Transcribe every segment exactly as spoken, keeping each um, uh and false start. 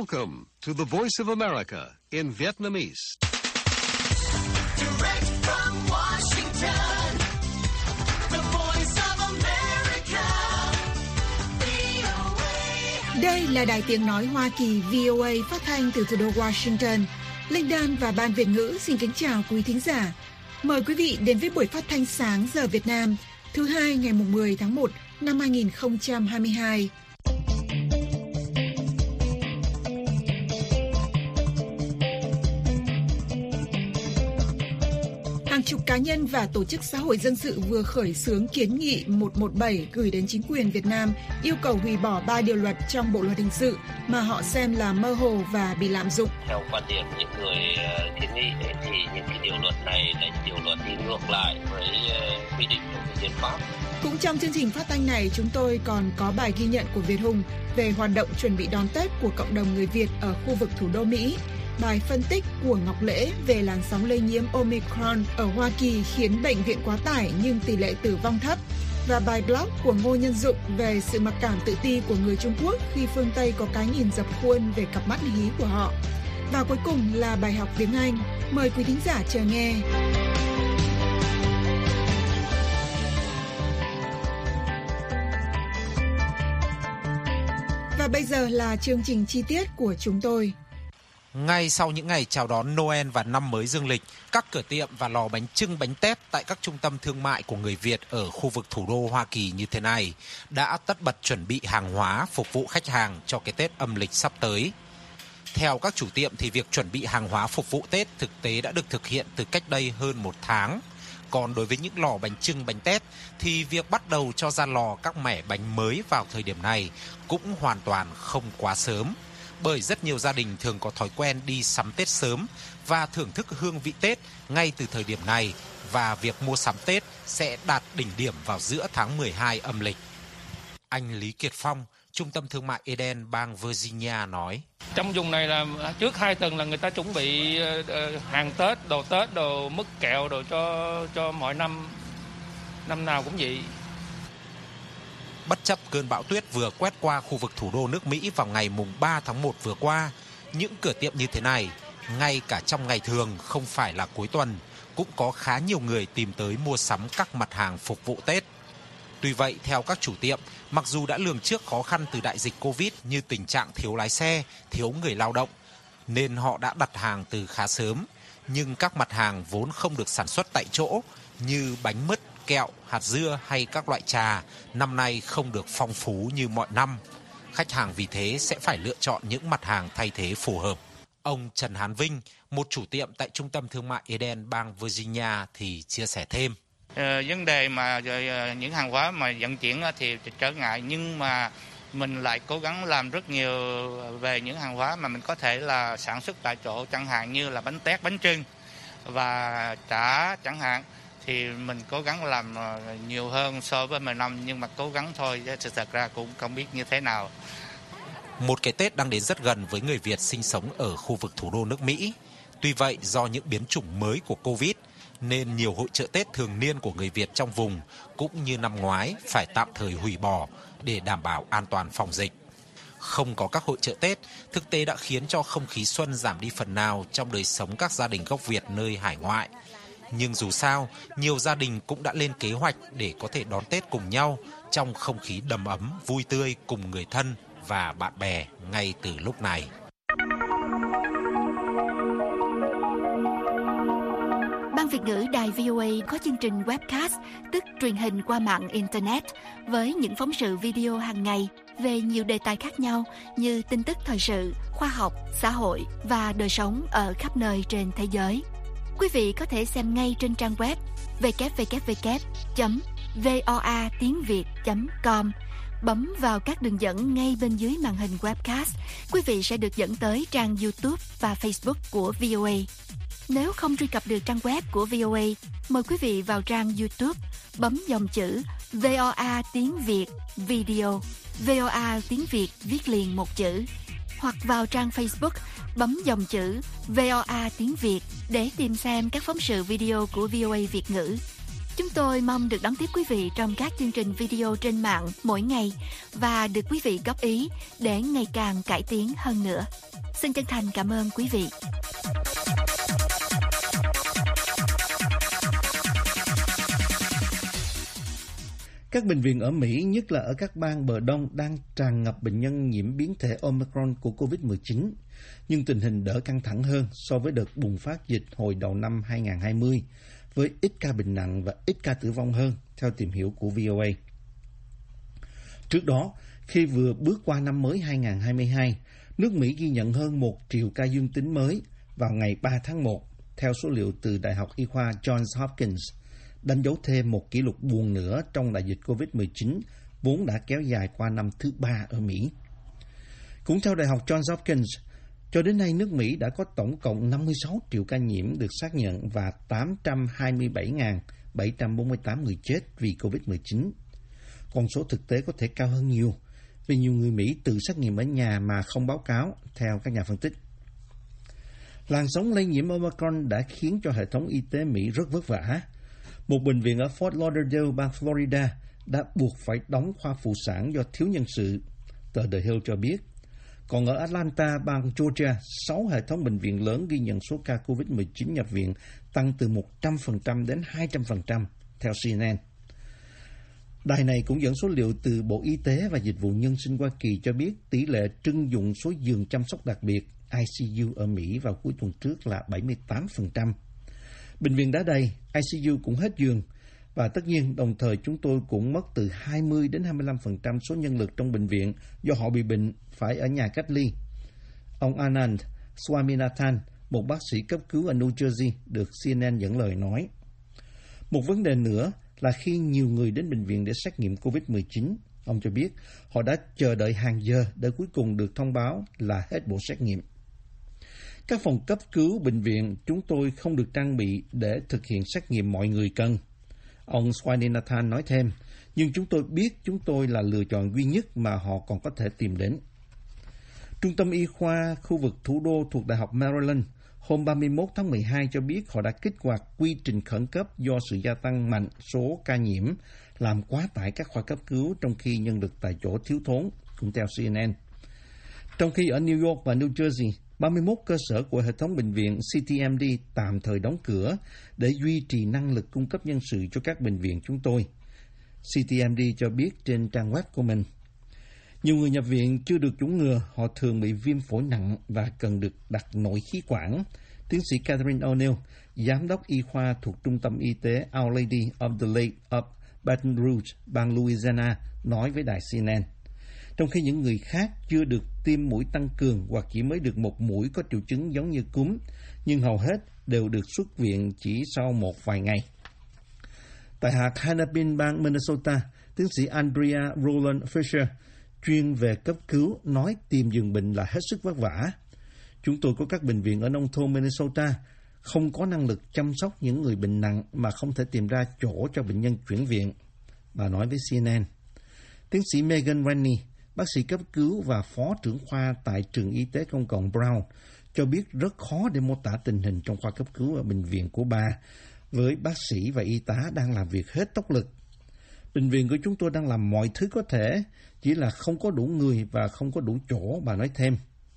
Welcome to the Voice of America in Vietnamese. Direct from Washington, the Voice of America, vê o a. Đây là Đài Tiếng Nói Hoa Kỳ vê o a phát thanh từ thủ đô Washington. Linh Đan và Ban Việt ngữ xin kính chào quý thính giả. Mời quý vị đến với buổi phát thanh sáng giờ Việt Nam, thứ hai ngày mười tháng một năm hai nghìn không trăm hai mươi hai. Hàng chục cá nhân và tổ chức xã hội dân sự vừa khởi xướng kiến nghị một một bảy gửi đến chính quyền Việt Nam yêu cầu hủy bỏ ba điều luật trong Bộ luật hình sự mà họ xem là mơ hồ và bị lạm dụng. Theo quan điểm những người kiến nghị thì những cái điều luật này là điều luật đi ngược lại với quy định của hiến pháp. Cũng trong chương trình phát thanh này, chúng tôi còn có bài ghi nhận của Việt Hùng về hoạt động chuẩn bị đón Tết của cộng đồng người Việt ở khu vực thủ đô Mỹ. Bài phân tích của Ngọc Lễ về làn sóng lây nhiễm Omicron ở Hoa Kỳ khiến bệnh viện quá tải nhưng tỷ lệ tử vong thấp. Và bài blog của Ngô Nhân Dụng về sự mặc cảm tự ti của người Trung Quốc khi phương Tây có cái nhìn dập khuôn về cặp mắt hí của họ. Và cuối cùng là bài học tiếng Anh. Mời quý thính giả chờ nghe. Và bây giờ là chương trình chi tiết của chúng tôi. Ngay sau những ngày chào đón Noel và năm mới dương lịch, các cửa tiệm và lò bánh chưng bánh tét tại các trung tâm thương mại của người Việt ở khu vực thủ đô Hoa Kỳ như thế này đã tất bật chuẩn bị hàng hóa phục vụ khách hàng cho cái Tết âm lịch sắp tới. Theo các chủ tiệm thì việc chuẩn bị hàng hóa phục vụ Tết thực tế đã được thực hiện từ cách đây hơn một tháng. Còn đối với những lò bánh chưng bánh tét thì việc bắt đầu cho ra lò các mẻ bánh mới vào thời điểm này cũng hoàn toàn không quá sớm. Bởi rất nhiều gia đình thường có thói quen đi sắm Tết sớm và thưởng thức hương vị Tết ngay từ thời điểm này, và việc mua sắm Tết sẽ đạt đỉnh điểm vào giữa tháng mười hai âm lịch. Anh Lý Kiệt Phong, Trung tâm Thương mại Eden, bang Virginia nói: Trong vùng này là trước hai tuần là người ta chuẩn bị hàng Tết, đồ Tết, đồ mứt kẹo, đồ cho cho mọi năm, năm nào cũng vậy. Bất chấp cơn bão tuyết vừa quét qua khu vực thủ đô nước Mỹ vào ngày mùng ba tháng một vừa qua, những cửa tiệm như thế này, ngay cả trong ngày thường không phải là cuối tuần, cũng có khá nhiều người tìm tới mua sắm các mặt hàng phục vụ Tết. Tuy vậy, theo các chủ tiệm, mặc dù đã lường trước khó khăn từ đại dịch Covid như tình trạng thiếu lái xe, thiếu người lao động, nên họ đã đặt hàng từ khá sớm, nhưng các mặt hàng vốn không được sản xuất tại chỗ như bánh mứt, kẹo, hạt dưa hay các loại trà năm nay không được phong phú như mọi năm. Khách hàng vì thế sẽ phải lựa chọn những mặt hàng thay thế phù hợp. Ông Trần Hán Vinh, một chủ tiệm tại Trung tâm Thương mại Eden, bang Virginia thì chia sẻ thêm. Ờ, vấn đề mà những hàng hóa mà vận chuyển thì trở ngại, nhưng mà mình lại cố gắng làm rất nhiều về những hàng hóa mà mình có thể là sản xuất tại chỗ, chẳng hạn như là bánh tét, bánh chưng và chả chẳng hạn. Thì mình cố gắng làm nhiều hơn so với mọi năm, nhưng mà cố gắng thôi, chứ thật ra cũng không biết như thế nào. Một cái Tết đang đến rất gần với người Việt sinh sống ở khu vực thủ đô nước Mỹ. Tuy vậy, do những biến chủng mới của Covid, nên nhiều hội chợ Tết thường niên của người Việt trong vùng cũng như năm ngoái phải tạm thời hủy bỏ để đảm bảo an toàn phòng dịch. Không có các hội chợ Tết, thực tế đã khiến cho không khí xuân giảm đi phần nào trong đời sống các gia đình gốc Việt nơi hải ngoại. Nhưng dù sao, nhiều gia đình cũng đã lên kế hoạch để có thể đón Tết cùng nhau trong không khí đầm ấm, vui tươi cùng người thân và bạn bè ngay từ lúc này. Ban Việt ngữ Đài vê o a có chương trình webcast, tức truyền hình qua mạng Internet, với những phóng sự video hàng ngày về nhiều đề tài khác nhau như tin tức thời sự, khoa học, xã hội và đời sống ở khắp nơi trên thế giới. Quý vị có thể xem ngay trên trang web w w w chấm voa tiếng việt chấm com. Bấm vào các đường dẫn ngay bên dưới màn hình webcast, quý vị sẽ được dẫn tới trang YouTube và Facebook của vê o a. Nếu không truy cập được trang web của vê o a, mời quý vị vào trang YouTube, bấm dòng chữ vê o a tiếng Việt Video, vê o a tiếng Việt viết liền một chữ, hoặc vào trang Facebook, bấm dòng chữ vê o a tiếng Việt để tìm xem các phóng sự video của vê o a Việt ngữ. Chúng tôi mong được đón tiếp quý vị trong các chương trình video trên mạng mỗi ngày và được quý vị góp ý để ngày càng cải tiến hơn nữa. Xin chân thành cảm ơn quý vị. Các bệnh viện ở Mỹ, nhất là ở các bang bờ Đông, đang tràn ngập bệnh nhân nhiễm biến thể Omicron của covid mười chín, nhưng tình hình đỡ căng thẳng hơn so với đợt bùng phát dịch hồi đầu năm hai không hai không, với ít ca bệnh nặng và ít ca tử vong hơn, theo tìm hiểu của vê o a. Trước đó, khi vừa bước qua năm mới hai không hai hai, nước Mỹ ghi nhận hơn một triệu ca dương tính mới vào ngày ba tháng một, theo số liệu từ Đại học Y khoa Johns Hopkins, đánh dấu thêm một kỷ lục buồn nữa trong đại dịch covid mười chín, vốn đã kéo dài qua năm thứ ba ở Mỹ. Cũng theo Đại học Johns Hopkins, cho đến nay nước Mỹ đã có tổng cộng năm mươi sáu triệu ca nhiễm được xác nhận và tám trăm hai mươi bảy nghìn bảy trăm bốn mươi tám người chết vì covid mười chín. Con số thực tế có thể cao hơn nhiều, vì nhiều người Mỹ tự xét nghiệm ở nhà mà không báo cáo, theo các nhà phân tích. Làn sóng lây nhiễm Omicron đã khiến cho hệ thống y tế Mỹ rất vất vả. Một bệnh viện ở Fort Lauderdale, bang Florida đã buộc phải đóng khoa phụ sản do thiếu nhân sự, tờ The Hill cho biết. Còn ở Atlanta, bang Georgia, sáu hệ thống bệnh viện lớn ghi nhận số ca covid mười chín nhập viện tăng từ một trăm phần trăm đến hai trăm phần trăm, theo C N N. Đài này cũng dẫn số liệu từ Bộ Y tế và Dịch vụ Nhân sinh Hoa Kỳ cho biết tỷ lệ trưng dụng số giường chăm sóc đặc biệt I C U ở Mỹ vào cuối tuần trước là bảy mươi tám phần trăm. Bệnh viện đã đầy, I C U cũng hết giường, và tất nhiên đồng thời chúng tôi cũng mất từ hai mươi đến hai mươi lăm phần trăm số nhân lực trong bệnh viện do họ bị bệnh phải ở nhà cách ly. Ông Anand Swaminathan, một bác sĩ cấp cứu ở New Jersey, được C N N dẫn lời nói. Một vấn đề nữa là khi nhiều người đến bệnh viện để xét nghiệm covid mười chín, ông cho biết họ đã chờ đợi hàng giờ để cuối cùng được thông báo là hết bộ xét nghiệm. Các phòng cấp cứu bệnh viện chúng tôi không được trang bị để thực hiện xét nghiệm mọi người cần. Ông Swaminathan nói thêm, nhưng chúng tôi biết chúng tôi là lựa chọn duy nhất mà họ còn có thể tìm đến. Trung tâm Y khoa khu vực thủ đô thuộc Đại học Maryland hôm ba mươi mốt tháng mười hai cho biết họ đã kích hoạt quy trình khẩn cấp do sự gia tăng mạnh số ca nhiễm, làm quá tải các khoa cấp cứu trong khi nhân lực tại chỗ thiếu thốn, cũng theo C N N. Trong khi ở New York và New Jersey, ba mươi mốt cơ sở của hệ thống bệnh viện C T M D tạm thời đóng cửa để duy trì năng lực cung cấp nhân sự cho các bệnh viện chúng tôi, C T M D cho biết trên trang web của mình. Nhiều người nhập viện chưa được chủng ngừa, họ thường bị viêm phổi nặng và cần được đặt nội khí quản. Tiến sĩ Catherine O'Neill, giám đốc y khoa thuộc Trung tâm Y tế Our Lady of the Lake of Baton Rouge, bang Louisiana, nói với đài C N N. Trong khi những người khác chưa được tiêm mũi tăng cường hoặc chỉ mới được một mũi có triệu chứng giống như cúm, nhưng hầu hết đều được xuất viện chỉ sau một vài ngày. Tại hạt Hennepin, bang Minnesota, tiến sĩ Andrea Roland Fisher, chuyên về cấp cứu, nói tìm giường bệnh là hết sức vất vả. Chúng tôi có các bệnh viện ở nông thôn Minnesota không có năng lực chăm sóc những người bệnh nặng mà không thể tìm ra chỗ cho bệnh nhân chuyển viện, bà nói với C N N. Tiến sĩ Megan Rennie, bác sĩ cấp cứu và phó trưởng khoa tại trường y tế công cộng Brown, cho biết rất khó để mô tả tình hình trong khoa cấp cứu ở bệnh viện của bà, với bác sĩ và y tá đang làm việc hết tốc lực. Bệnh viện của chúng tôi đang làm mọi thứ có thể, chỉ là không có đủ người và không có đủ chỗ, bà nói thêm.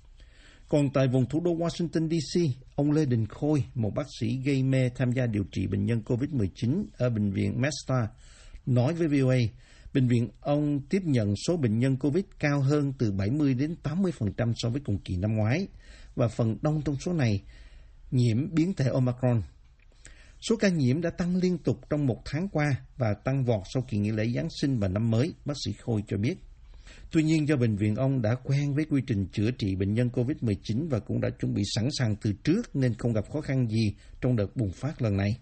Còn tại vùng thủ đô Washington D C, ông Lê Đình Khôi, một bác sĩ gây mê tham gia điều trị bệnh nhân covid mười chín ở bệnh viện Mesta, nói với vê o a, bệnh viện ông tiếp nhận số bệnh nhân Covid cao hơn từ bảy mươi đến tám mươi phần trăm so với cùng kỳ năm ngoái, và phần đông trong số này nhiễm biến thể Omicron. Số ca nhiễm đã tăng liên tục trong một tháng qua và tăng vọt sau kỳ nghỉ lễ Giáng sinh và năm mới, bác sĩ Khôi cho biết. Tuy nhiên, do bệnh viện ông đã quen với quy trình chữa trị bệnh nhân covid mười chín và cũng đã chuẩn bị sẵn sàng từ trước nên không gặp khó khăn gì trong đợt bùng phát lần này.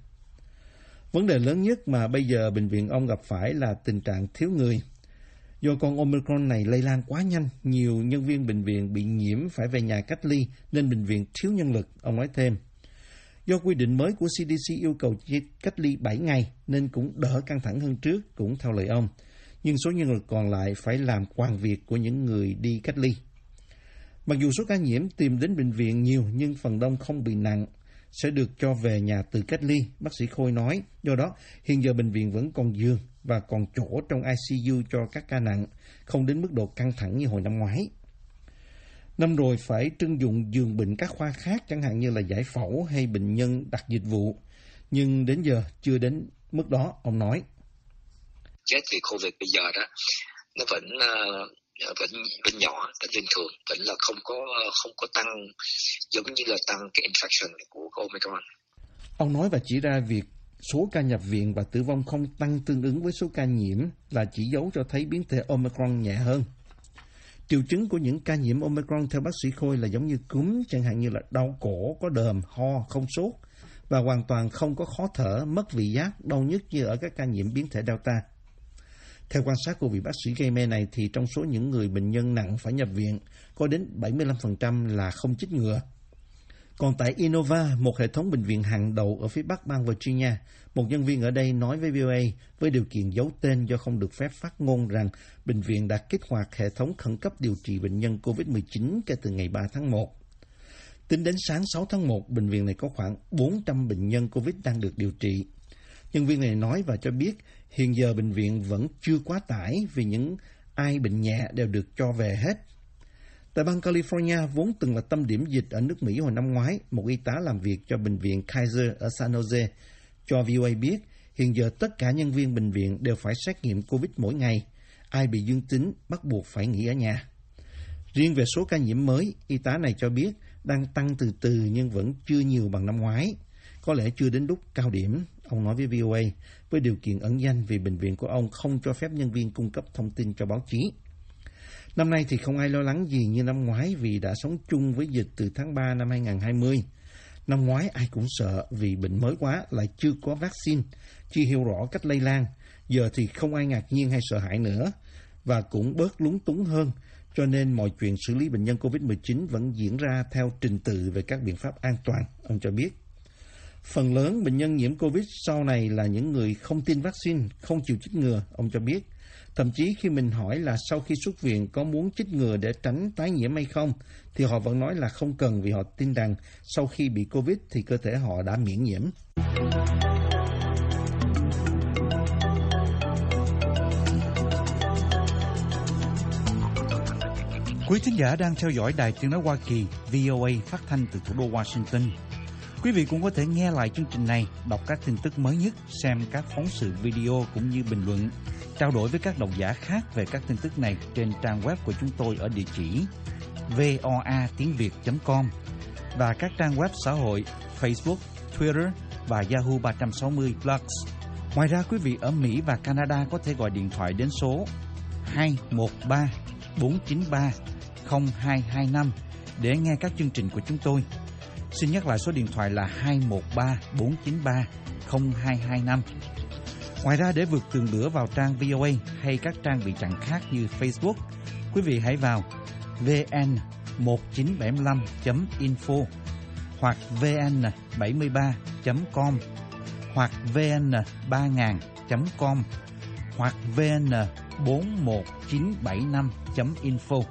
Vấn đề lớn nhất mà bây giờ bệnh viện ông gặp phải là tình trạng thiếu người. Do con Omicron này lây lan quá nhanh, nhiều nhân viên bệnh viện bị nhiễm phải về nhà cách ly nên bệnh viện thiếu nhân lực, ông nói thêm. Do quy định mới của C D C yêu cầu cách ly bảy ngày nên cũng đỡ căng thẳng hơn trước, cũng theo lời ông. Nhưng số nhân lực còn lại phải làm toàn việc của những người đi cách ly. Mặc dù số ca nhiễm tìm đến bệnh viện nhiều nhưng phần đông không bị nặng, sẽ được cho về nhà tự cách ly, bác sĩ Khôi nói. Do đó, hiện giờ bệnh viện vẫn còn giường và còn chỗ trong i xê u cho các ca nặng, không đến mức độ căng thẳng như hồi năm ngoái. Năm rồi phải trưng dụng giường bệnh các khoa khác, chẳng hạn như là giải phẫu hay bệnh nhân đặt dịch vụ. Nhưng đến giờ chưa đến mức đó, ông nói. Chết vì Covid bây giờ đó, nó vẫn uh, vẫn vẫn nhỏ, vẫn bình thường, vẫn là không có không có tăng giống như là tăng cái infection của Omicron. Ông nói và chỉ ra việc số ca nhập viện và tử vong không tăng tương ứng với số ca nhiễm là chỉ dấu cho thấy biến thể Omicron nhẹ hơn. Triệu chứng của những ca nhiễm Omicron theo bác sĩ Khôi là giống như cúm, chẳng hạn như là đau cổ, có đờm, ho, không sốt và hoàn toàn không có khó thở, mất vị giác, đau nhức như ở các ca nhiễm biến thể Delta. Theo quan sát của vị bác sĩ gây mê này thì trong số những người bệnh nhân nặng phải nhập viện, có đến bảy mươi lăm phần trăm là không chích ngừa. Còn tại Innova, một hệ thống bệnh viện hàng đầu ở phía bắc bang Virginia, một nhân viên ở đây nói với vê o a với điều kiện giấu tên do không được phép phát ngôn rằng bệnh viện đã kích hoạt hệ thống khẩn cấp điều trị bệnh nhân covid mười chín kể từ ngày ba tháng một. Tính đến sáng sáu tháng một, bệnh viện này có khoảng bốn trăm bệnh nhân Covid đang được điều trị. Nhân viên này nói và cho biết hiện giờ bệnh viện vẫn chưa quá tải vì những ai bệnh nhẹ đều được cho về hết. Tại bang California, vốn từng là tâm điểm dịch ở nước Mỹ hồi năm ngoái, một y tá làm việc cho bệnh viện Kaiser ở San Jose cho vê o a biết hiện giờ tất cả nhân viên bệnh viện đều phải xét nghiệm Covid mỗi ngày. Ai bị dương tính bắt buộc phải nghỉ ở nhà. Riêng về số ca nhiễm mới, y tá này cho biết đang tăng từ từ nhưng vẫn chưa nhiều bằng năm ngoái. Có lẽ chưa đến lúc cao điểm, ông nói với vê o a, với điều kiện ẩn danh vì bệnh viện của ông không cho phép nhân viên cung cấp thông tin cho báo chí. Năm nay thì không ai lo lắng gì như năm ngoái vì đã sống chung với dịch từ tháng ba năm hai nghìn không trăm hai mươi. Năm ngoái ai cũng sợ vì bệnh mới quá, lại chưa có vaccine, chưa hiểu rõ cách lây lan. Giờ thì không ai ngạc nhiên hay sợ hãi nữa và cũng bớt lúng túng hơn, cho nên mọi chuyện xử lý bệnh nhân covid mười chín vẫn diễn ra theo trình tự về các biện pháp an toàn, ông cho biết. Phần lớn bệnh nhân nhiễm Covid sau này là những người không tiêm vaccine, không chịu chích ngừa, ông cho biết. Thậm chí khi mình hỏi là sau khi xuất viện có muốn chích ngừa để tránh tái nhiễm hay không, thì họ vẫn nói là không cần vì họ tin rằng sau khi bị Covid thì cơ thể họ đã miễn nhiễm. Quý thính giả đang theo dõi Đài Tiếng nói Hoa Kỳ vê o a phát thanh từ thủ đô Washington. Quý vị cũng có thể nghe lại chương trình này, đọc các tin tức mới nhất, xem các phóng sự video cũng như bình luận, trao đổi với các độc giả khác về các tin tức này trên trang web của chúng tôi ở địa chỉ voa tiếng việt chấm com và các trang web xã hội Facebook, Twitter và Yahoo ba trăm sáu mươi Plus. Ngoài ra, quý vị ở Mỹ và Canada có thể gọi điện thoại đến số hai một ba bốn chín ba không hai hai năm để nghe các chương trình của chúng tôi. Xin nhắc lại số điện thoại là hai một ba bốn chín ba không hai hai năm. Ngoài ra, để vượt tường lửa vào trang vê o a hay các trang bị chặn khác như Facebook, quý vị hãy vào vn một chín bảy lăm chấm info hoặc vn bảy ba chấm com hoặc vn ba nghìn chấm com hoặc vn bốn một chín bảy năm chấm info.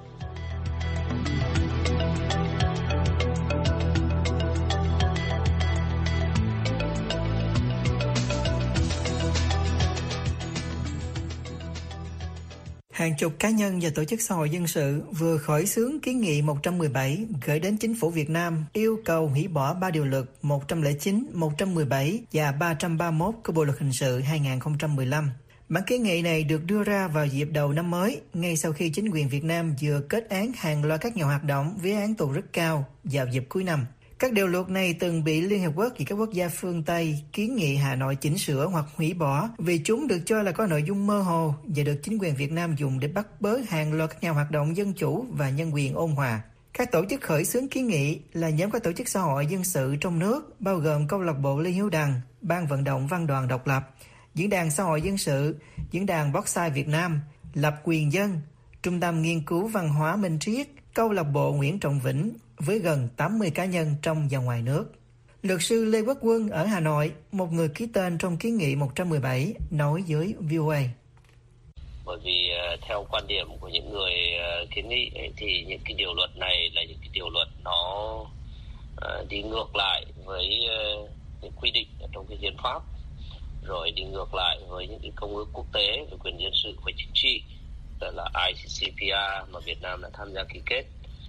Hàng chục cá nhân và tổ chức xã hội dân sự vừa khởi xướng kiến nghị một trăm mười bảy gửi đến chính phủ Việt Nam yêu cầu hủy bỏ ba điều luật một trăm lẻ chín, một trăm mười bảy và ba trăm ba mươi mốt của Bộ luật hình sự hai nghìn không trăm mười lăm. Bản kiến nghị này được đưa ra vào dịp đầu năm mới, ngay sau khi chính quyền Việt Nam vừa kết án hàng loạt các nhà hoạt động với án tù rất cao vào dịp cuối năm. Các điều luật này từng bị Liên Hợp Quốc và các quốc gia phương Tây kiến nghị Hà Nội chỉnh sửa hoặc hủy bỏ vì chúng được cho là có nội dung mơ hồ và được chính quyền Việt Nam dùng để bắt bớ hàng loạt các nhà hoạt động dân chủ và nhân quyền ôn hòa. Các tổ chức khởi xướng kiến nghị là nhóm các tổ chức xã hội dân sự trong nước, bao gồm Câu lạc bộ Lê Hiếu Đằng, Ban vận động Văn đoàn Độc lập, Diễn đàn Xã hội Dân sự, Diễn đàn Bonsai Việt Nam, Lập quyền dân, Trung tâm Nghiên cứu Văn hóa Minh Triết, Câu lạc bộ Nguyễn Trọng Vĩnh, với gần tám mươi cá nhân trong và ngoài nước. Luật sư Lê Quốc Quân ở Hà Nội, một người ký tên trong kiến nghị một trăm mười bảy, nói với vê o a. Bởi vì uh, theo quan điểm của những người uh, kiến nghị ấy, thì những cái điều luật này là những cái điều luật nó uh, đi ngược lại với uh, những quy định ở trong cái hiến pháp, rồi đi ngược lại với những cái công ước quốc tế về quyền dân sự và chính trị, tức là I C C P R mà Việt Nam đã tham gia ký kết,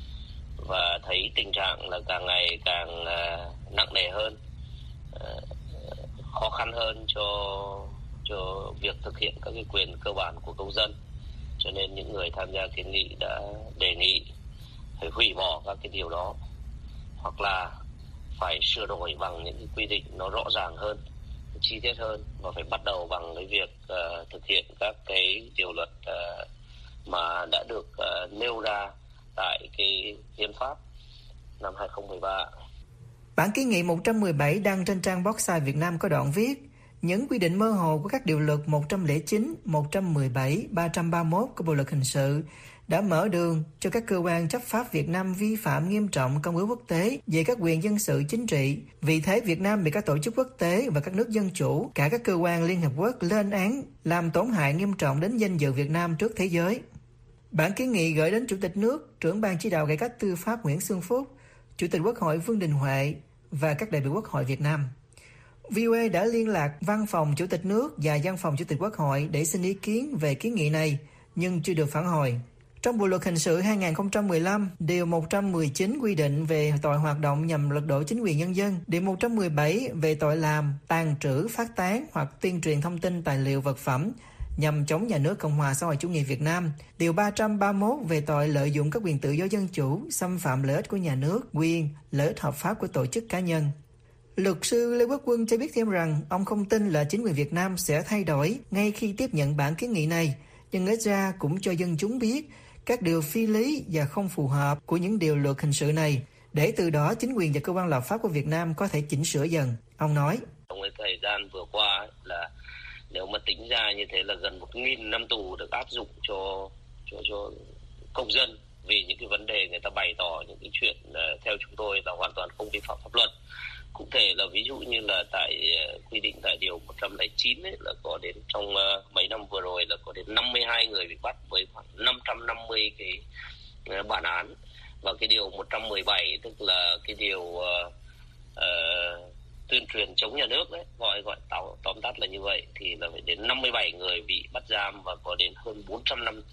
và thấy tình trạng là càng ngày càng uh, nặng nề hơn, uh, khó khăn hơn cho cho việc thực hiện các cái quyền cơ bản của công dân. Cho nên những người tham gia kiến nghị đã đề nghị phải hủy bỏ các cái điều đó, hoặc là phải sửa đổi bằng những cái quy định nó rõ ràng hơn, chi tiết hơn, và phải bắt đầu bằng cái việc uh, thực hiện các cái điều luật uh, mà đã được uh, nêu ra tại cái hiến pháp năm hai không một ba. Bản kiến nghị một trăm mười bảy đăng trên trang Boxside Việt Nam có đoạn viết: những quy định mơ hồ của các điều luật một trăm lẻ chín, một trăm mười bảy, ba trăm ba mươi mốt của Bộ luật hình sự đã mở đường cho các cơ quan chấp pháp Việt Nam vi phạm nghiêm trọng công ước quốc tế về các quyền dân sự chính trị. Vì thế, Việt Nam bị các tổ chức quốc tế và các nước dân chủ, cả các cơ quan Liên Hợp Quốc lên án, làm tổn hại nghiêm trọng đến danh dự Việt Nam trước thế giới. Bản kiến nghị gửi đến Chủ tịch nước, trưởng ban chỉ đạo cải cách tư pháp Nguyễn Xuân Phúc, Chủ tịch Quốc hội Vương Đình Huệ và các đại biểu Quốc hội Việt Nam. vê o a đã liên lạc Văn phòng Chủ tịch nước và Văn phòng Chủ tịch Quốc hội để xin ý kiến về kiến nghị này, nhưng chưa được phản hồi. Trong Bộ luật hình sự hai không một lăm, điều một trăm mười chín quy định về tội hoạt động nhằm lật đổ chính quyền nhân dân, điều một trăm mười bảy về tội làm, tàng trữ, phát tán hoặc tuyên truyền thông tin tài liệu vật phẩm nhằm chống nhà nước Cộng hòa xã hội chủ nghĩa Việt Nam, điều ba trăm ba mươi mốt về tội lợi dụng các quyền tự do dân chủ, xâm phạm lợi ích của nhà nước, quyền, lợi ích hợp pháp của tổ chức cá nhân. Luật sư Lê Quốc Quân cho biết thêm rằng ông không tin là chính quyền Việt Nam sẽ thay đổi ngay khi tiếp nhận bản kiến nghị này, nhưng ít ra cũng cho dân chúng biết các điều phi lý và không phù hợp của những điều luật hình sự này, để từ đó chính quyền và cơ quan lập pháp của Việt Nam có thể chỉnh sửa dần. Ông nói: trong cái thời gian vừa qua là nếu mà tính ra như thế là gần một nghìn năm tù được áp dụng cho cho cho công dân vì những cái vấn đề người ta bày tỏ những cái chuyện uh, theo chúng tôi là hoàn toàn không vi phạm pháp luật. Cụ thể là ví dụ như là tại uh, quy định tại điều một trăm lẻ chín ấy, là có đến trong uh, mấy năm vừa rồi là có đến năm mươi hai người bị bắt với khoảng năm trăm năm mươi cái uh, bản án, và cái điều một trăm mười bảy tức là cái điều uh, uh, tuyên truyền chống nhà nước đấy, gọi gọi tóm, tóm tắt là như vậy, thì là phải đến năm mươi bảy người bị bắt giam và có đến hơn bốn trăm năm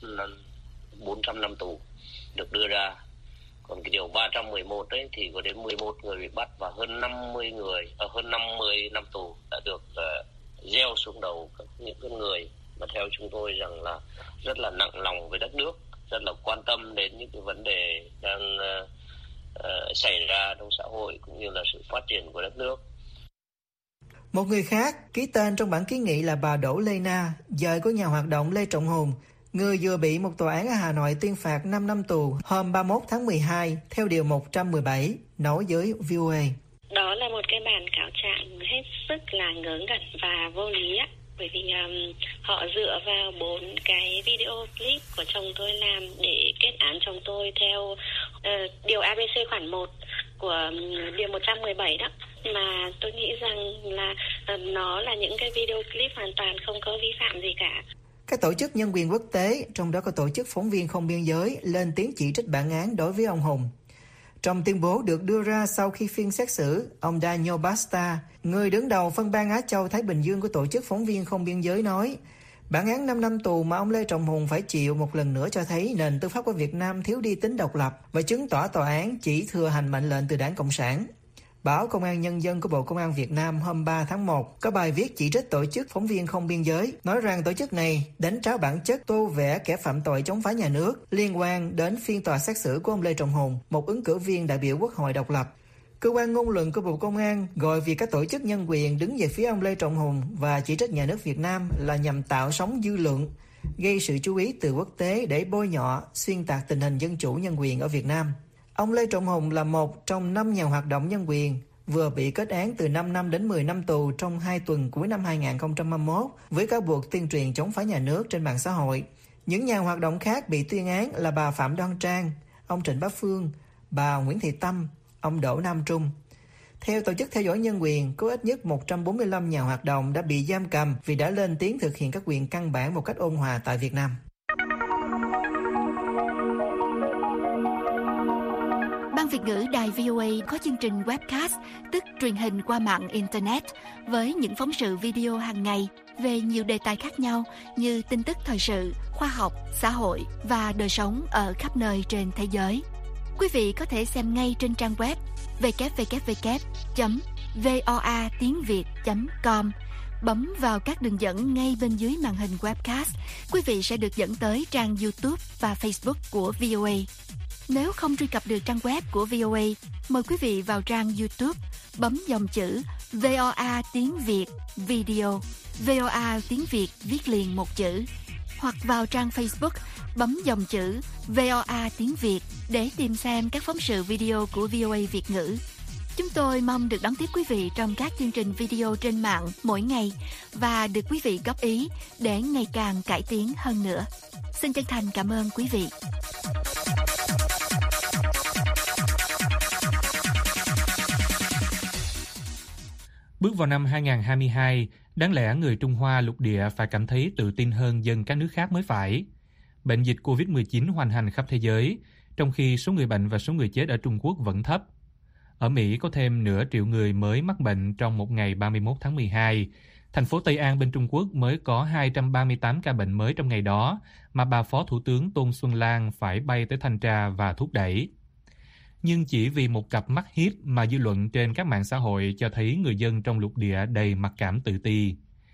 bốn trăm năm tù được đưa ra. Còn cái điều ba trăm mười một đấy thì có đến mười một người bị bắt và hơn năm mươi người à, hơn năm mươi năm tù đã được uh, gieo xuống đầu các những cái người mà theo chúng tôi rằng là rất là nặng lòng với đất nước, rất là quan tâm đến những cái vấn đề đang uh, uh, xảy ra trong xã hội cũng như là sự phát triển của đất nước. Một người khác ký tên trong bản kiến nghị là bà Đỗ Lê Na, vợ của nhà hoạt động Lê Trọng Hùng, người vừa bị một tòa án ở Hà Nội tuyên phạt năm năm tù hôm ba mươi mốt tháng mười hai theo điều một trăm mười bảy, nói với vê o a. Đó là một cái bản cáo trạng hết sức là ngớ ngẩn và vô lý á. Bởi vì um, họ dựa vào bốn cái video clip của chồng tôi làm để kết án chồng tôi theo uh, điều a bê xê khoản một của um, điều một trăm mười bảy đó. Mà tôi nghĩ rằng là uh, nó là những cái video clip hoàn toàn không có vi phạm gì cả. Các tổ chức nhân quyền quốc tế, trong đó có tổ chức Phóng viên Không Biên Giới, lên tiếng chỉ trích bản án đối với ông Hùng. Trong tuyên bố được đưa ra sau khi phiên xét xử, ông Daniel Basta, người đứng đầu phân ban Á Châu Thái Bình Dương của tổ chức Phóng viên Không Biên Giới nói, bản án năm năm tù mà ông Lê Trọng Hùng phải chịu một lần nữa cho thấy nền tư pháp của Việt Nam thiếu đi tính độc lập và chứng tỏ tòa án chỉ thừa hành mệnh lệnh từ Đảng Cộng sản. Báo Công an Nhân dân của Bộ Công an Việt Nam hôm ba tháng một có bài viết chỉ trích tổ chức Phóng viên Không Biên Giới, nói rằng tổ chức này đánh tráo bản chất tô vẽ kẻ phạm tội chống phá nhà nước liên quan đến phiên tòa xét xử của ông Lê Trọng Hùng, một ứng cử viên đại biểu Quốc hội độc lập. Cơ quan ngôn luận của Bộ Công an gọi việc các tổ chức nhân quyền đứng về phía ông Lê Trọng Hùng và chỉ trích nhà nước Việt Nam là nhằm tạo sóng dư luận, gây sự chú ý từ quốc tế để bôi nhọ, xuyên tạc tình hình dân chủ nhân quyền ở Việt Nam. Ông Lê Trọng Hùng là một trong năm nhà hoạt động nhân quyền vừa bị kết án từ năm năm đến mười năm tù trong hai tuần cuối năm hai không hai mốt với cáo buộc tuyên truyền chống phá nhà nước trên mạng xã hội. Những nhà hoạt động khác bị tuyên án là bà Phạm Đoan Trang, ông Trịnh Bá Phương, bà Nguyễn Thị Tâm, ông Đỗ Nam Trung. Theo Tổ chức Theo dõi Nhân quyền, có ít nhất một trăm bốn mươi lăm nhà hoạt động đã bị giam cầm vì đã lên tiếng thực hiện các quyền căn bản một cách ôn hòa tại Việt Nam. Việt ngữ Đài vê o a có chương trình webcast, tức truyền hình qua mạng Internet, với những phóng sự video hàng ngày về nhiều đề tài khác nhau như tin tức thời sự, khoa học, xã hội và đời sống ở khắp nơi trên thế giới. Quý vị có thể xem ngay trên trang web w w w chấm voa tiếng việt chấm com. Bấm vào các đường dẫn ngay bên dưới màn hình webcast, quý vị sẽ được dẫn tới trang YouTube và Facebook của vê o a. Nếu không truy cập được trang web của vê o a, mời quý vị vào trang YouTube, bấm dòng chữ vê o a tiếng Việt Video, vê o a tiếng Việt viết liền một chữ, hoặc vào trang Facebook, bấm dòng chữ vê o a tiếng Việt để tìm xem các phóng sự video của vê o a Việt ngữ. Chúng tôi mong được đón tiếp quý vị trong các chương trình video trên mạng mỗi ngày và được quý vị góp ý để ngày càng cải tiến hơn nữa. Xin chân thành cảm ơn quý vị. Bước vào năm hai không hai hai, đáng lẽ người Trung Hoa lục địa phải cảm thấy tự tin hơn dân các nước khác mới phải. Bệnh dịch covid mười chín hoành hành khắp thế giới, trong khi số người bệnh và số người chết ở Trung Quốc vẫn thấp. Ở Mỹ có thêm nửa triệu người mới mắc bệnh trong một ngày ba mươi mốt tháng mười hai. Thành phố Tây An bên Trung Quốc mới có hai trăm ba mươi tám ca bệnh mới trong ngày đó, mà bà Phó Thủ tướng Tôn Xuân Lan phải bay tới thanh tra và thúc đẩy. Nhưng chỉ vì một cặp mắt hiếp mà dư luận trên các mạng xã hội cho thấy người dân trong lục địa đầy mặc cảm tự ti.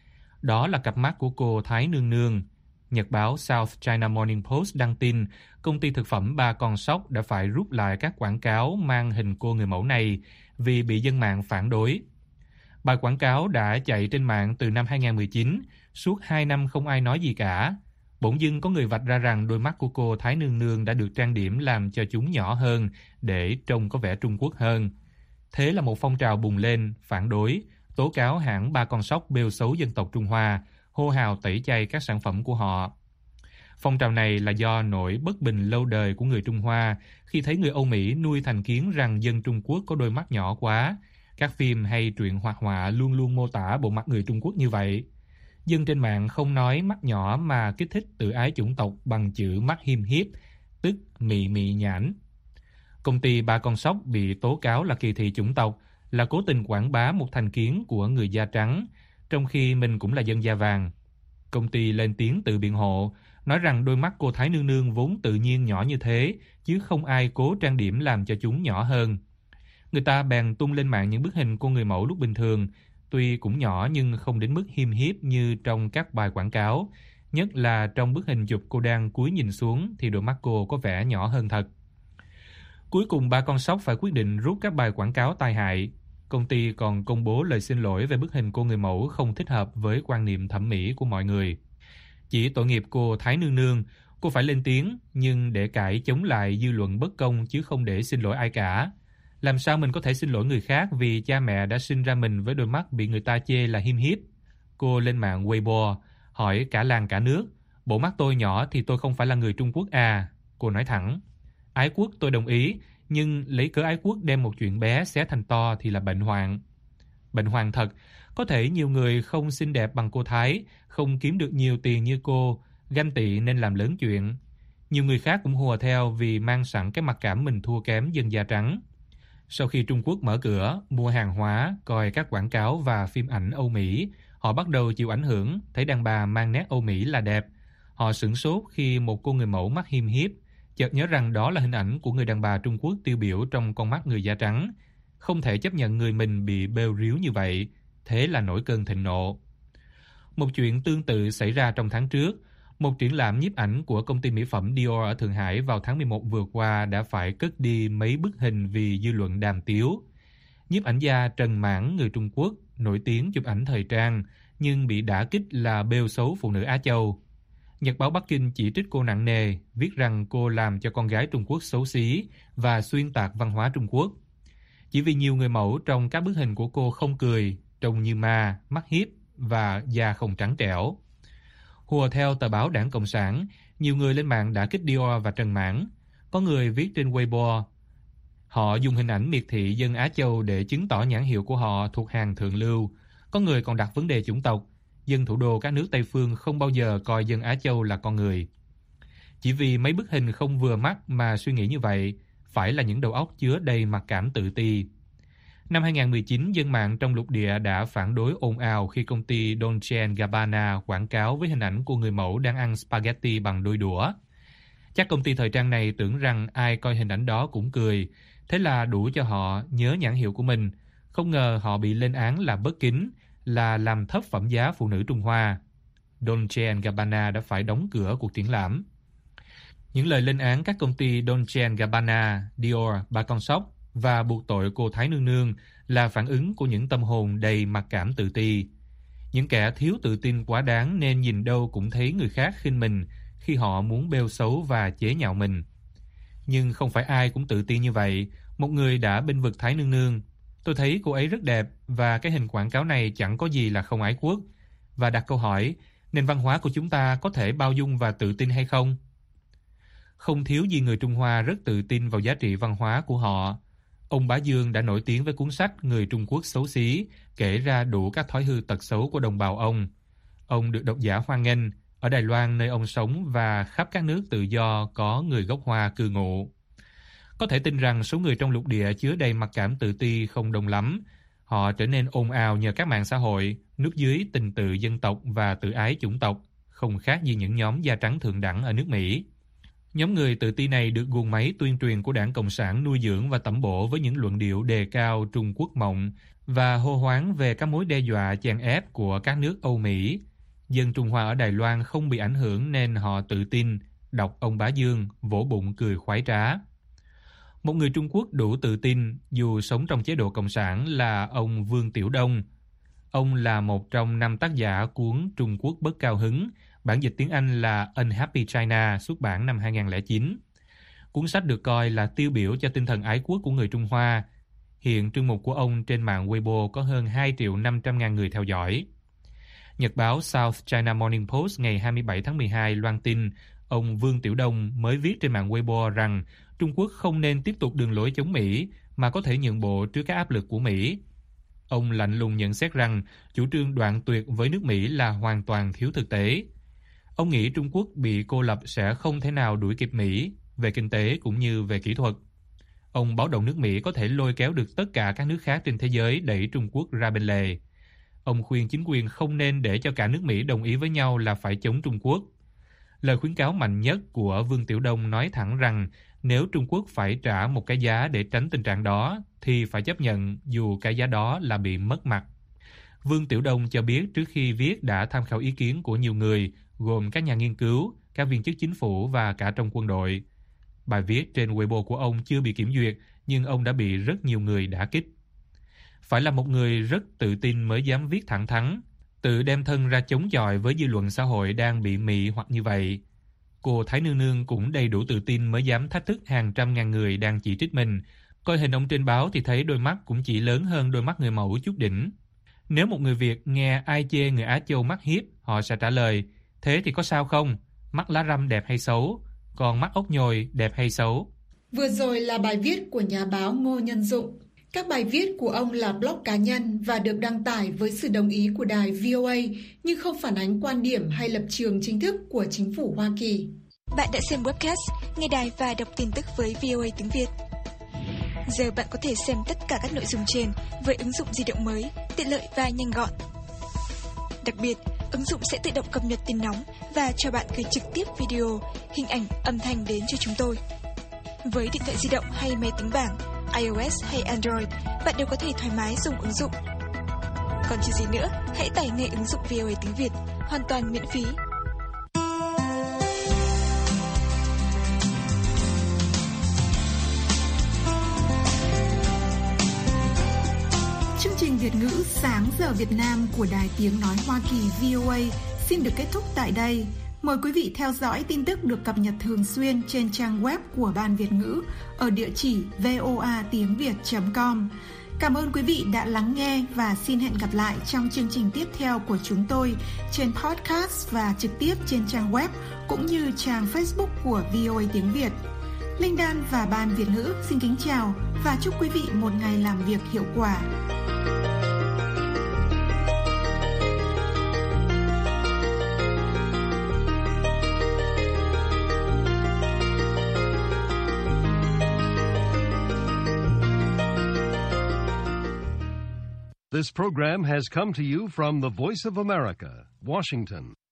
Đó là cặp mắt của cô Thái Nương Nương. Nhật báo South China Morning Post đăng tin công ty thực phẩm Ba Con Sóc đã phải rút lại các quảng cáo mang hình cô người mẫu này vì bị dân mạng phản đối. Bài quảng cáo đã chạy trên mạng từ năm hai không một chín, suốt hai năm không ai nói gì cả. Bỗng dưng có người vạch ra rằng đôi mắt của cô Thái Nương Nương đã được trang điểm làm cho chúng nhỏ hơn để trông có vẻ Trung Quốc hơn. Thế là một phong trào bùng lên, phản đối, tố cáo hãng Ba Con Sóc bêu xấu dân tộc Trung Hoa, hô hào tẩy chay các sản phẩm của họ. Phong trào này là do nỗi bất bình lâu đời của người Trung Hoa khi thấy người Âu Mỹ nuôi thành kiến rằng dân Trung Quốc có đôi mắt nhỏ quá. Các phim hay truyện hoạt họa luôn luôn mô tả bộ mặt người Trung Quốc như vậy. Dân trên mạng không nói mắt nhỏ mà kích thích tự ái chủng tộc bằng chữ mắt hiêm hiếp, tức mị mị nhãn. Công ty Ba Con Sóc bị tố cáo là kỳ thị chủng tộc, là cố tình quảng bá một thành kiến của người da trắng, trong khi mình cũng là dân da vàng. Công ty lên tiếng tự biện hộ, nói rằng đôi mắt cô Thái Nương Nương vốn tự nhiên nhỏ như thế, chứ không ai cố trang điểm làm cho chúng nhỏ hơn. Người ta bèn tung lên mạng những bức hình cô người mẫu lúc bình thường, tuy cũng nhỏ nhưng không đến mức hiêm hiếp như trong các bài quảng cáo, nhất là trong bức hình chụp cô đang cúi nhìn xuống thì đôi mắt cô có vẻ nhỏ hơn thật. Cuối cùng Ba Con Sóc phải quyết định rút các bài quảng cáo tai hại. Công ty còn công bố lời xin lỗi về bức hình cô người mẫu không thích hợp với quan niệm thẩm mỹ của mọi người. Chỉ tội nghiệp cô Thái Nương Nương, cô phải lên tiếng nhưng để cãi chống lại dư luận bất công chứ không để xin lỗi ai cả. Làm sao mình có thể xin lỗi người khác vì cha mẹ đã sinh ra mình với đôi mắt bị người ta chê là hiêm hiếp? Cô lên mạng Weibo hỏi cả làng cả nước, bộ mắt tôi nhỏ thì tôi không phải là người Trung Quốc à? Cô nói thẳng, ái quốc tôi đồng ý, nhưng lấy cớ ái quốc đem một chuyện bé xé thành to thì là bệnh hoạn. Bệnh hoạn thật, có thể nhiều người không xinh đẹp bằng cô Thái, không kiếm được nhiều tiền như cô, ganh tị nên làm lớn chuyện. Nhiều người khác cũng hùa theo vì mang sẵn cái mặc cảm mình thua kém dân da trắng. Sau khi Trung Quốc mở cửa, mua hàng hóa, coi các quảng cáo và phim ảnh Âu Mỹ, họ bắt đầu chịu ảnh hưởng, thấy đàn bà mang nét Âu Mỹ là đẹp. Họ sửng sốt khi một cô người mẫu mắt hiêm hiếp, chợt nhớ rằng đó là hình ảnh của người đàn bà Trung Quốc tiêu biểu trong con mắt người da trắng. Không thể chấp nhận người mình bị bêu ríu như vậy, thế là nổi cơn thịnh nộ. Một chuyện tương tự xảy ra trong tháng trước. Một triển lãm nhiếp ảnh của công ty mỹ phẩm Dior ở Thượng Hải vào tháng mười một vừa qua đã phải cất đi mấy bức hình vì dư luận đàm tiếu. Nhiếp ảnh gia Trần Mãn, người Trung Quốc, nổi tiếng chụp ảnh thời trang, nhưng bị đả kích là bêu xấu phụ nữ Á Châu. Nhật báo Bắc Kinh chỉ trích cô nặng nề, viết rằng cô làm cho con gái Trung Quốc xấu xí và xuyên tạc văn hóa Trung Quốc. Chỉ vì nhiều người mẫu trong các bức hình của cô không cười, trông như ma, mắt hiếp và da không trắng trẻo. Hùa theo tờ báo Đảng Cộng sản, nhiều người lên mạng đã kích Dior và Trần Mãn. Có người viết trên Weibo, họ dùng hình ảnh miệt thị dân Á Châu để chứng tỏ nhãn hiệu của họ thuộc hàng thượng lưu. Có người còn đặt vấn đề chủng tộc, dân thủ đô các nước Tây phương không bao giờ coi dân Á Châu là con người. Chỉ vì mấy bức hình không vừa mắt mà suy nghĩ như vậy, phải là những đầu óc chứa đầy mặc cảm tự ti. Năm hai không một chín, dân mạng trong lục địa đã phản đối ồn ào khi công ty Dolce and Gabbana quảng cáo với hình ảnh của người mẫu đang ăn spaghetti bằng đôi đũa. Chắc công ty thời trang này tưởng rằng ai coi hình ảnh đó cũng cười, thế là đủ cho họ nhớ nhãn hiệu của mình. Không ngờ họ bị lên án là bất kính, là làm thấp phẩm giá phụ nữ Trung Hoa. Dolce and Gabbana đã phải đóng cửa cuộc triển lãm. Những lời lên án các công ty Dolce and Gabbana, Dior, Ba Con Sóc và buộc tội cô Thái Nương Nương là phản ứng của những tâm hồn đầy mặc cảm tự ti. Những kẻ thiếu tự tin quá đáng nên nhìn đâu cũng thấy người khác khinh mình khi họ muốn bêu xấu và chế nhạo mình. Nhưng không phải ai cũng tự tin như vậy. Một người đã bênh vực Thái Nương Nương. Tôi thấy cô ấy rất đẹp và cái hình quảng cáo này chẳng có gì là không ái quốc. Và đặt câu hỏi, nền văn hóa của chúng ta có thể bao dung và tự tin hay không? Không thiếu gì người Trung Hoa rất tự tin vào giá trị văn hóa của họ. Ông Bá Dương đã nổi tiếng với cuốn sách Người Trung Quốc xấu xí, kể ra đủ các thói hư tật xấu của đồng bào ông. Ông được độc giả hoan nghênh ở Đài Loan nơi ông sống và khắp các nước tự do có người gốc Hoa cư ngụ. Có thể tin rằng số người trong lục địa chứa đầy mặc cảm tự ti không đông lắm. Họ trở nên ồn ào nhờ các mạng xã hội, núp dưới tình tự dân tộc và tự ái chủng tộc, không khác gì những nhóm da trắng thượng đẳng ở nước Mỹ. Nhóm người tự ti này được guồng máy tuyên truyền của Đảng Cộng sản nuôi dưỡng và tẩm bổ với những luận điệu đề cao Trung Quốc mộng và hô hoáng về các mối đe dọa chèn ép của các nước Âu Mỹ. Dân Trung Hoa ở Đài Loan không bị ảnh hưởng nên họ tự tin, đọc ông Bá Dương, vỗ bụng cười khoái trá. Một người Trung Quốc đủ tự tin dù sống trong chế độ Cộng sản là ông Vương Tiểu Đông. Ông là một trong năm tác giả cuốn Trung Quốc bất cao hứng, bản dịch tiếng Anh là Unhappy China, xuất bản năm hai không không chín. Cuốn sách được coi là tiêu biểu cho tinh thần ái quốc của người Trung Hoa. Hiện chương mục của ông trên mạng Weibo có hơn hai triệu năm trăm ngàn người theo dõi. Nhật báo South China Morning Post ngày hai mươi bảy tháng mười hai loan tin ông Vương Tiểu Đông mới viết trên mạng Weibo rằng Trung Quốc không nên tiếp tục đường lối chống Mỹ mà có thể nhượng bộ trước các áp lực của Mỹ. Ông lạnh lùng nhận xét rằng chủ trương đoạn tuyệt với nước Mỹ là hoàn toàn thiếu thực tế. Ông nghĩ Trung Quốc bị cô lập sẽ không thể nào đuổi kịp Mỹ về kinh tế cũng như về kỹ thuật. Ông báo động nước Mỹ có thể lôi kéo được tất cả các nước khác trên thế giới đẩy Trung Quốc ra bên lề. Ông khuyên chính quyền không nên để cho cả nước Mỹ đồng ý với nhau là phải chống Trung Quốc. Lời khuyến cáo mạnh nhất của Vương Tiểu Đông nói thẳng rằng nếu Trung Quốc phải trả một cái giá để tránh tình trạng đó, thì phải chấp nhận dù cái giá đó là bị mất mặt. Vương Tiểu Đông cho biết trước khi viết đã tham khảo ý kiến của nhiều người, gồm các nhà nghiên cứu, các viên chức chính phủ và cả trong quân đội. Bài viết trên Weibo của ông chưa bị kiểm duyệt, nhưng ông đã bị rất nhiều người đả kích. Phải là một người rất tự tin mới dám viết thẳng thắn, tự đem thân ra chống chọi với dư luận xã hội đang bị mị hoặc như vậy. Cô Thái Nương Nương cũng đầy đủ tự tin mới dám thách thức hàng trăm ngàn người đang chỉ trích mình. Coi hình ông trên báo thì thấy đôi mắt cũng chỉ lớn hơn đôi mắt người mẫu chút đỉnh. Nếu một người Việt nghe ai chê người Á Châu mắt hiếp, họ sẽ trả lời, thế thì có sao không? Mắt lá răm đẹp hay xấu? Còn mắt ốc nhồi đẹp hay xấu? Vừa rồi là bài viết của nhà báo Ngô Nhân Dụng. Các bài viết của ông là blog cá nhân và được đăng tải với sự đồng ý của đài vê o a, nhưng không phản ánh quan điểm hay lập trường chính thức của chính phủ Hoa Kỳ. Bạn đã xem webcast, nghe đài và đọc tin tức với vê o a tiếng Việt. Giờ bạn có thể xem tất cả các nội dung trên với ứng dụng di động mới, tiện lợi và nhanh gọn. Đặc biệt, ứng dụng sẽ tự động cập nhật tin nóng và cho bạn gửi trực tiếp video, hình ảnh, âm thanh đến cho chúng tôi. Với điện thoại di động hay máy tính bảng, iOS hay Android, bạn đều có thể thoải mái dùng ứng dụng. Còn chờ gì nữa, hãy tải ngay ứng dụng vê o a tiếng Việt, hoàn toàn miễn phí. Chương trình Việt ngữ Sáng giờ Việt Nam của Đài Tiếng Nói Hoa Kỳ vê o a xin được kết thúc tại đây. Mời quý vị theo dõi tin tức được cập nhật thường xuyên trên trang web của Ban Việt ngữ ở địa chỉ voa tiếng việt chấm com. Cảm ơn quý vị đã lắng nghe và xin hẹn gặp lại trong chương trình tiếp theo của chúng tôi trên podcast và trực tiếp trên trang web cũng như trang Facebook của vê o a tiếng Việt. Linh Đan và Ban Việt ngữ xin kính chào và chúc quý vị một ngày làm việc hiệu quả. This program has come to you from the Voice of America, Washington.